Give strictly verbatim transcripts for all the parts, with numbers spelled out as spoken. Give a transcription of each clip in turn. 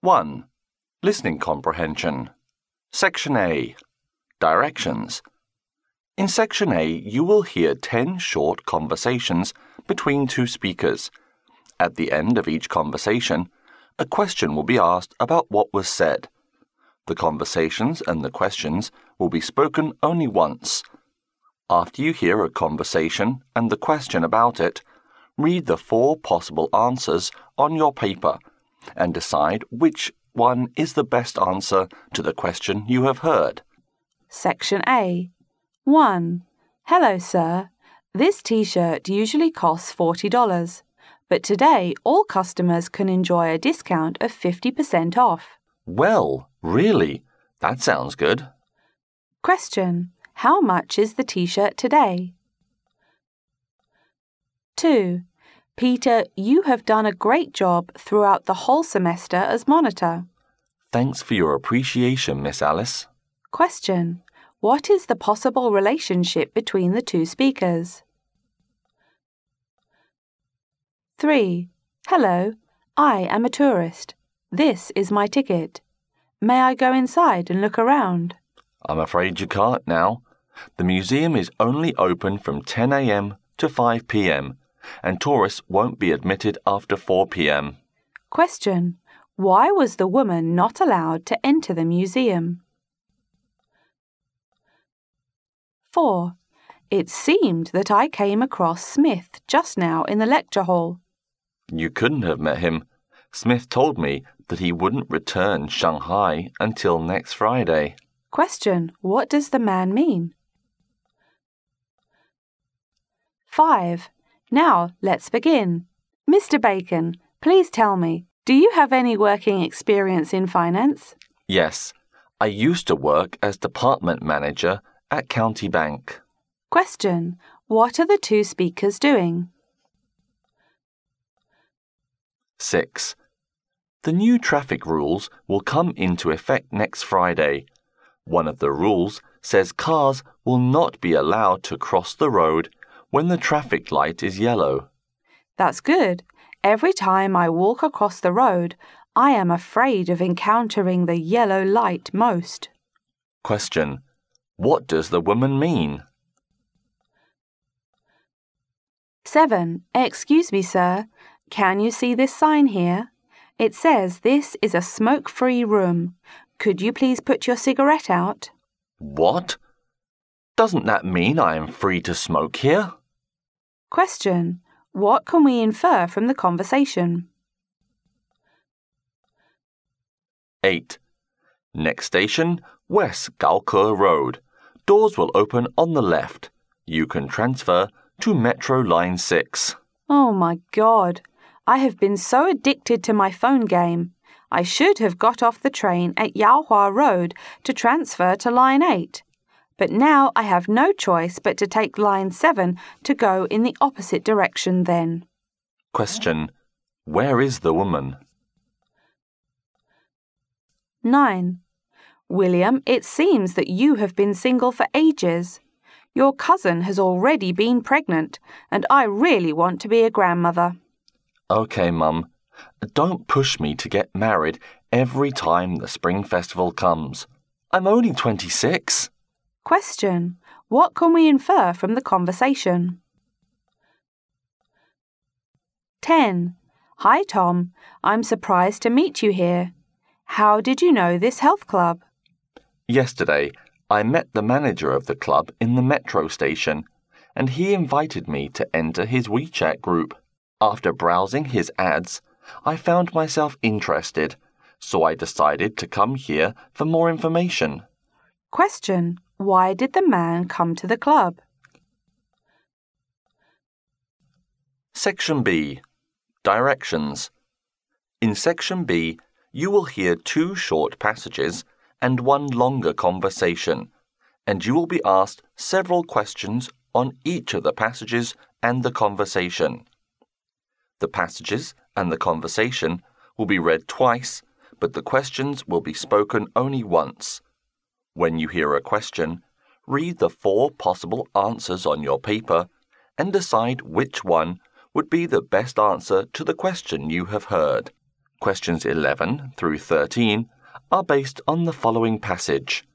one. Listening comprehension. Section A. Directions. In Section A, you will hear ten short conversations between two speakers. At the end of each conversation, a question will be asked about what was said. The conversations and the questions will be spoken only once. After you hear a conversation and the question about it, read the four possible answers on your paper and decide which one is the best answer to the question you have heard. Section A. one. Hello, sir. This T-shirt usually costs forty dollars, but today all customers can enjoy a discount of fifty percent off. Well, really? That sounds good. Question. How much is the T-shirt today? two. Peter, you have done a great job throughout the whole semester as monitor. Thanks for your appreciation, Miss Alice. Question. What is the possible relationship between the two speakers? three. Hello, I am a tourist. This is my ticket. May I go inside and look around? I'm afraid you can't now. The museum is only open from ten a m to five p m, and tourists won't be admitted after four p m. Question. Why was the woman not allowed to enter the museum? four. It seemed that I came across Smith just now in the lecture hall. You couldn't have met him. Smith told me that he wouldn't return Shanghai until next Friday. Question. What does the man mean? five. Now, let's begin. Mister Bacon, please tell me, do you have any working experience in finance? Yes, I used to work as department manager at County Bank. Question. What are the two speakers doing? six. The new traffic rules will come into effect next Friday. One of the rules says cars will not be allowed to cross the road when the traffic light is yellow. That's good. Every time I walk across the road, I am afraid of encountering the yellow light most. Question. What does the woman mean? seven. Excuse me, sir. Can you see this sign here? It says this is a smoke-free room. Could you please put your cigarette out? What? Doesn't that mean I am free to smoke here? Question. What can we infer from the conversation? eight. Next station, West Gaoke Road. Doors will open on the left. You can transfer to Metro Line six. Oh my God. I have been so addicted to my phone game. I should have got off the train at Yaohua Road to transfer to Line eight. But now I have no choice but to take Line seven to go in the opposite direction then. Question. Where is the woman? nine. William, it seems that you have been single for ages. Your cousin has already been pregnant, and I really want to be a grandmother. Okay, Mum. Don't push me to get married every time the Spring Festival comes. I'm only twenty-six. Question. What can we infer from the conversation? ten. Hi, Tom. I'm surprised to meet you here. How did you know this health club? Yesterday, I met the manager of the club in the metro station, and he invited me to enter his WeChat group. After browsing his ads, I found myself interested, so I decided to come here for more information. Question. Why did the man come to the club? Section B. Directions. In Section B, you will hear two short passages and one longer conversation, and you will be asked several questions on each of the passages and the conversation. The passages and the conversation will be read twice, but the questions will be spoken only once. When you hear a question, read the four possible answers on your paper and decide which one would be the best answer to the question you have heard. Questions eleven through thirteen are based on the following passage.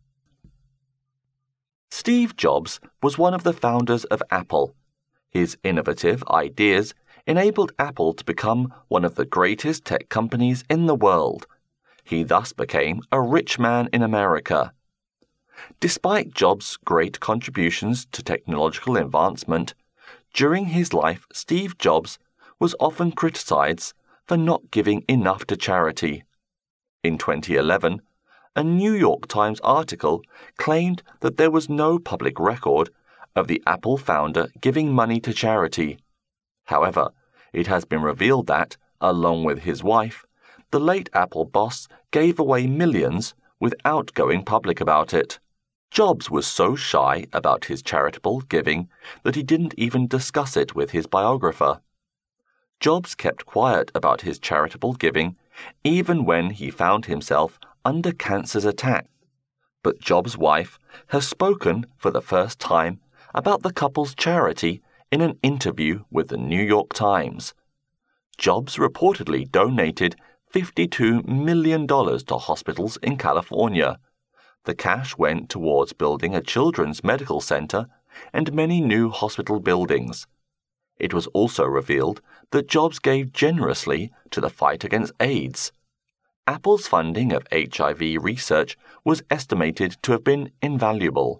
Steve Jobs was one of the founders of Apple. His innovative ideas enabled Apple to become one of the greatest tech companies in the world. He thus became a rich man in America. Despite Jobs' great contributions to technological advancement, during his life Steve Jobs was often criticized for not giving enough to charity. In twenty eleven, a New York Times article claimed that there was no public record of the Apple founder giving money to charity. However, it has been revealed that, along with his wife, the late Apple boss gave away millions without going public about it. Jobs was so shy about his charitable giving that he didn't even discuss it with his biographer. Jobs kept quiet about his charitable giving even when he found himself under cancer's attack. But Jobs' wife has spoken for the first time about the couple's charity in an interview with the New York Times. Jobs reportedly donated fifty-two million dollars to hospitals in California. The cash went towards building a children's medical center and many new hospital buildings. It was also revealed that Jobs gave generously to the fight against AIDS. Apple's funding of H I V research was estimated to have been invaluable.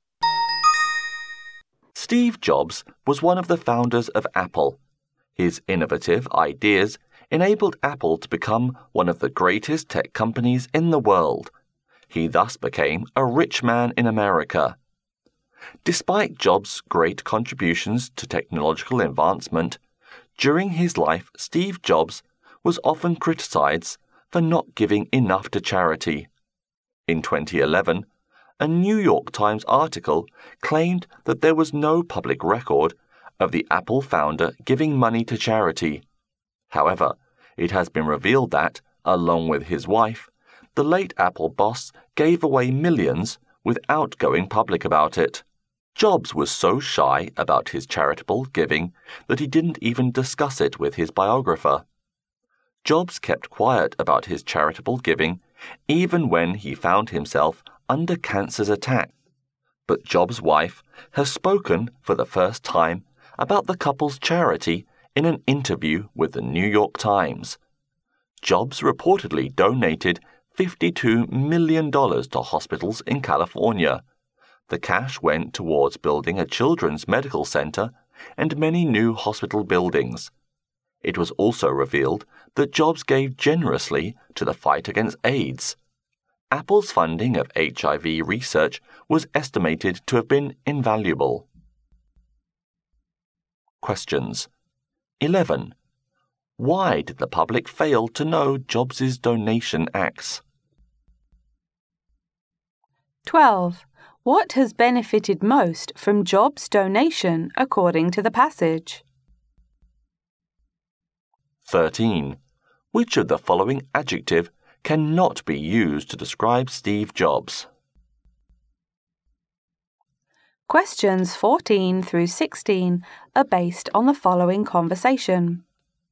Steve Jobs was one of the founders of Apple. His innovative ideas enabled Apple to become one of the greatest tech companies in the world. He thus became a rich man in America. Despite Jobs' great contributions to technological advancement, during his life Steve Jobs was often criticized for not giving enough to charity. In twenty eleven, a New York Times article claimed that there was no public record of the Apple founder giving money to charity. However, it has been revealed that, along with his wife, the late Apple boss gave away millions without going public about it. Jobs was so shy about his charitable giving that he didn't even discuss it with his biographer. Jobs kept quiet about his charitable giving even when he found himself under cancer's attack. But Jobs' wife has spoken for the first time about the couple's charity in an interview with the New York Times. Jobs reportedly donated fifty-two million dollars to hospitals in California. The cash went towards building a children's medical center and many new hospital buildings. It was also revealed that Jobs gave generously to the fight against AIDS. Apple's funding of H I V research was estimated to have been invaluable. Questions. eleven. Why did the public fail to know Jobs' donation acts? twelve. What has benefited most from Jobs' donation according to the passage? thirteen. Which of the following adjective cannot be used to describe Steve Jobs? Questions fourteen through sixteen are based on the following conversation.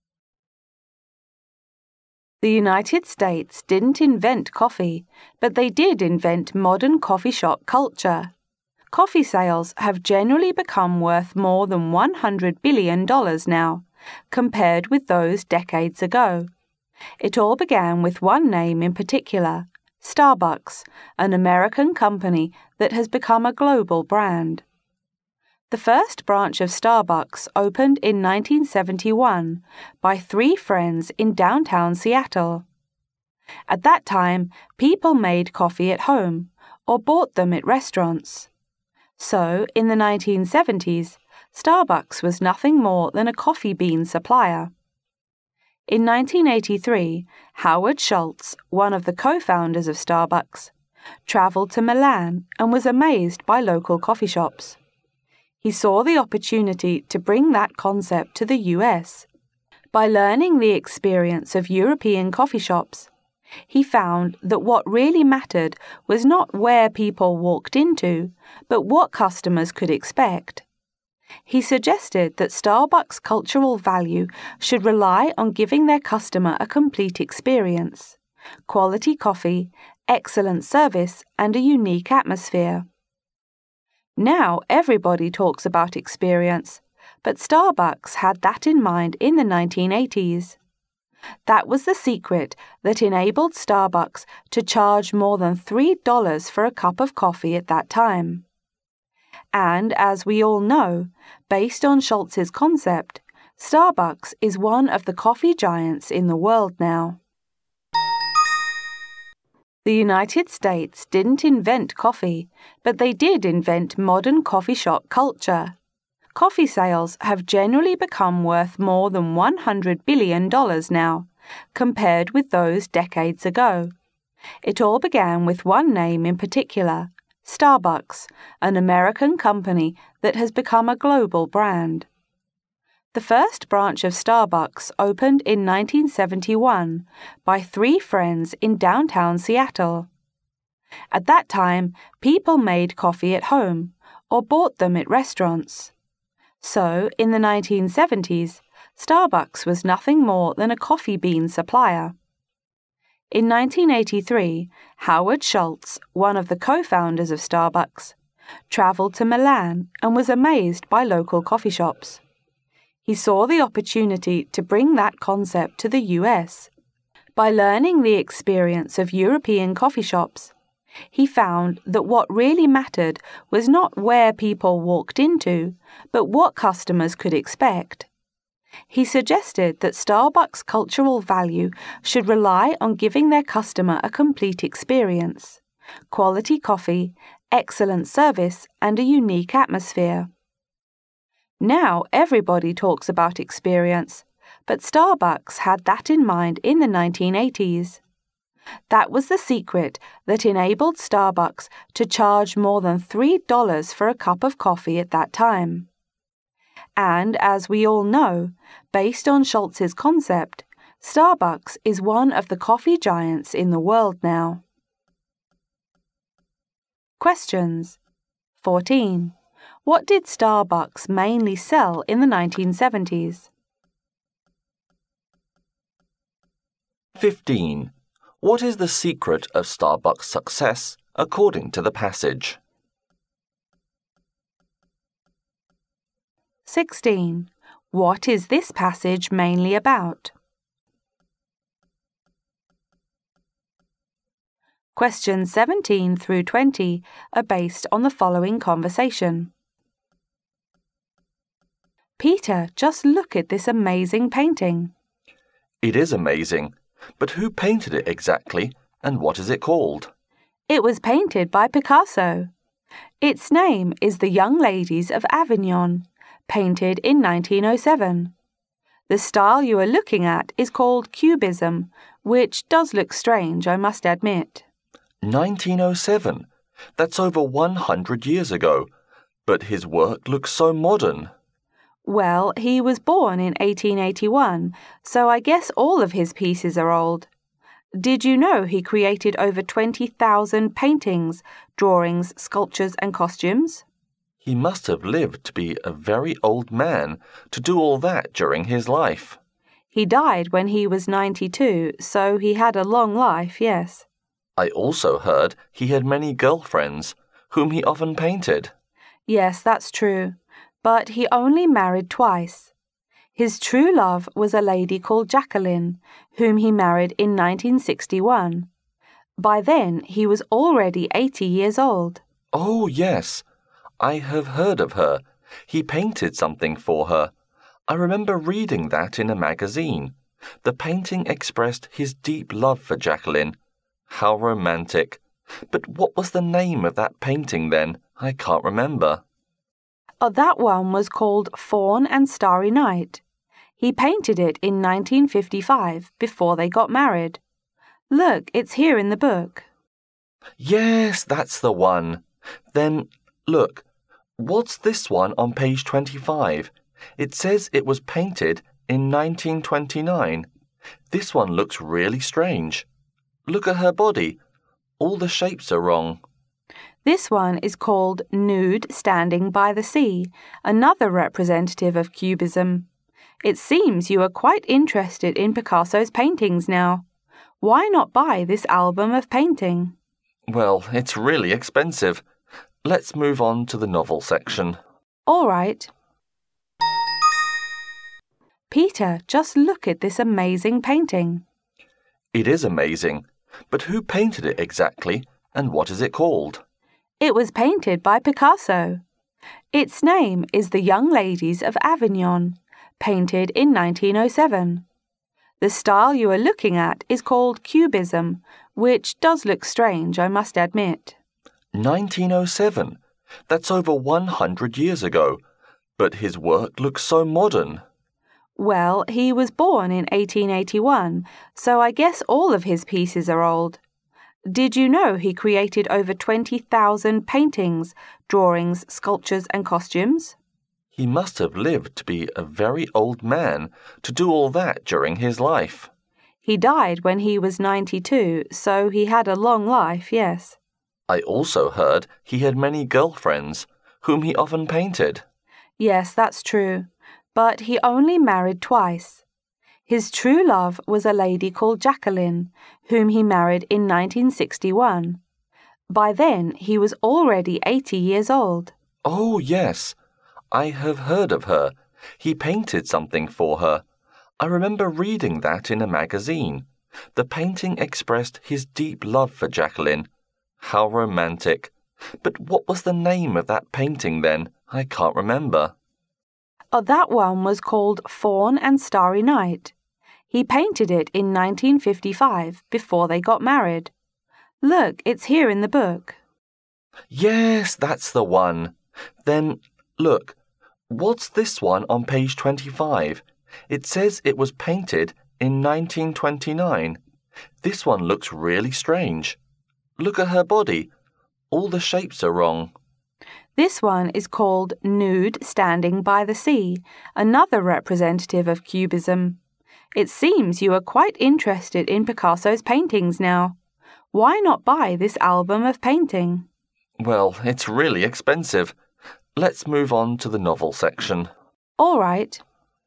The United States didn't invent coffee, but they did invent modern coffee shop culture. Coffee sales have generally become worth more than one hundred billion dollars now, compared with those decades ago. It all began with one name in particular, Starbucks, an American company that has become a global brand. The first branch of Starbucks opened in nineteen seventy-one by three friends in downtown Seattle. At that time, people made coffee at home or bought them at restaurants. So, in the nineteen seventies, Starbucks was nothing more than a coffee bean supplier. In nineteen eighty-three, Howard Schultz, one of the co-founders of Starbucks, traveled to Milan and was amazed by local coffee shops. He saw the opportunity to bring that concept to the U S. By learning the experience of European coffee shops, he found that what really mattered was not where people walked into, but what customers could expect. He suggested that Starbucks' cultural value should rely on giving their customer a complete experience, quality coffee, excellent service, and a unique atmosphere. Now everybody talks about experience, but Starbucks had that in mind in the nineteen eighties. That was the secret that enabled Starbucks to charge more than three dollars for a cup of coffee at that time. And as we all know, based on Schultz's concept, Starbucks is one of the coffee giants in the world now. The United States didn't invent coffee, but they did invent modern coffee shop culture. Coffee sales have generally become worth more than one hundred billion dollars now, compared with those decades ago. It all began with one name in particular, Starbucks, an American company that has become a global brand. The first branch of Starbucks opened in nineteen seventy-one by three friends in downtown Seattle. At that time, people made coffee at home or bought them at restaurants. So, in the nineteen seventies, Starbucks was nothing more than a coffee bean supplier. In nineteen eighty-three, Howard Schultz, one of the co-founders of Starbucks, traveled to Milan and was amazed by local coffee shops. He saw the opportunity to bring that concept to the U S. By learning the experience of European coffee shops, he found that what really mattered was not where people walked into, but what customers could expect. He suggested that Starbucks' cultural value should rely on giving their customer a complete experience, quality coffee, excellent service, and a unique atmosphere. Now everybody talks about experience, but Starbucks had that in mind in the nineteen eighties. That was the secret that enabled Starbucks to charge more than three dollars for a cup of coffee at that time. And as we all know, based on Schultz's concept, Starbucks is one of the coffee giants in the world now. Questions. fourteen. What did Starbucks mainly sell in the nineteen seventies? fifteen. What is the secret of Starbucks' success according to the passage? sixteen. What is this passage mainly about? Questions seventeen through twenty are based on the following conversation. Peter, just look at this amazing painting. It is amazing, but who painted it exactly, and what is it called? It was painted by Picasso. Its name is The Young Ladies of Avignon, painted in nineteen oh seven. The style you are looking at is called Cubism, which does look strange, I must admit. nineteen oh seven? That's over one hundred years ago, but his work looks so modern. Well, he was born in eighteen eighty-one, so I guess all of his pieces are old. Did you know he created over twenty thousand paintings, drawings, sculptures, and costumes? He must have lived to be a very old man to do all that during his life. He died when he was ninety-two, so he had a long life, yes. I also heard he had many girlfriends, whom he often painted. Yes, that's true. But he only married twice. His true love was a lady called Jacqueline, whom he married in nineteen sixty-one. By then, he was already eighty years old. Oh, yes. I have heard of her. He painted something for her. I remember reading that in a magazine. The painting expressed his deep love for Jacqueline. How romantic. But what was the name of that painting then? I can't remember. Oh, that one was called Fawn and Starry Night. He painted it in nineteen fifty-five, before they got married. Look, it's here in the book. Yes, that's the one. Then, look, what's this one on page twenty-five? It says it was painted in nineteen twenty-nine. This one looks really strange. Look at her body. All the shapes are wrong. This one is called Nude Standing by the Sea, another representative of Cubism. It seems you are quite interested in Picasso's paintings now. Why not buy this album of painting? Well, it's really expensive. Let's move on to the novel section. All right. Peter, just look at this amazing painting. It is amazing, but who painted it exactly, and what is it called? It was painted by Picasso. Its name is The Young Ladies of Avignon, painted in nineteen oh seven. The style you are looking at is called Cubism, which does look strange, I must admit. nineteen oh seven? That's over one hundred years ago, but his work looks so modern. Well, he was born in eighteen eighty-one, so I guess all of his pieces are old. Did you know he created over twenty thousand paintings, drawings, sculptures and costumes? He must have lived to be a very old man to do all that during his life. He died when he was ninety-two, so he had a long life, yes. I also heard he had many girlfriends, whom he often painted. Yes, that's true, but he only married twice. His true love was a lady called Jacqueline, whom he married in nineteen sixty-one. By then, he was already eighty years old. Oh, yes. I have heard of her. He painted something for her. I remember reading that in a magazine. The painting expressed his deep love for Jacqueline. How romantic. But what was the name of that painting then? I can't remember. Oh, that one was called Fawn and Starry Night. He painted it in nineteen fifty-five, before they got married. Look, it's here in the book. Yes, that's the one. Then, look, what's this one on page twenty-five? It says it was painted in nineteen twenty-nine. This one looks really strange. Look at her body. All the shapes are wrong. This one is called Nude Standing by the Sea, another representative of Cubism. It seems you are quite interested in Picasso's paintings now. Why not buy this album of painting? Well, it's really expensive. Let's move on to the novel section. All right.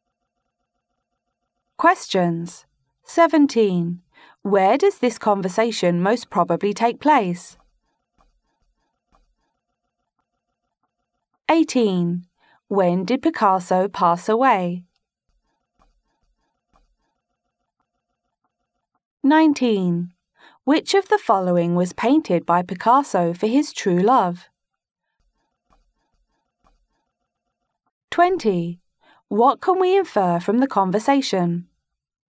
Questions. seventeen. Where does this conversation most probably take place? eighteen. When did Picasso pass away? nineteen. Which of the following was painted by Picasso for his true love? twenty. What can we infer from the conversation?